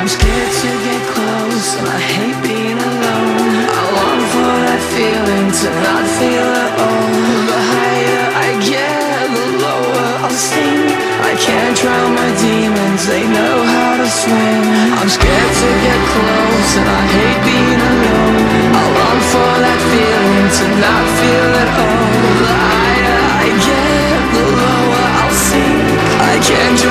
I'm scared to get close, and I hate being alone. I long for that feeling to not feel at all. The higher I get, the lower I'll sink. I can't drown my demons, they know how to swim. I'm scared to get close, and I hate being alone. I long for that feeling to not feel at all. The higher I get, the lower I'll sink. I can't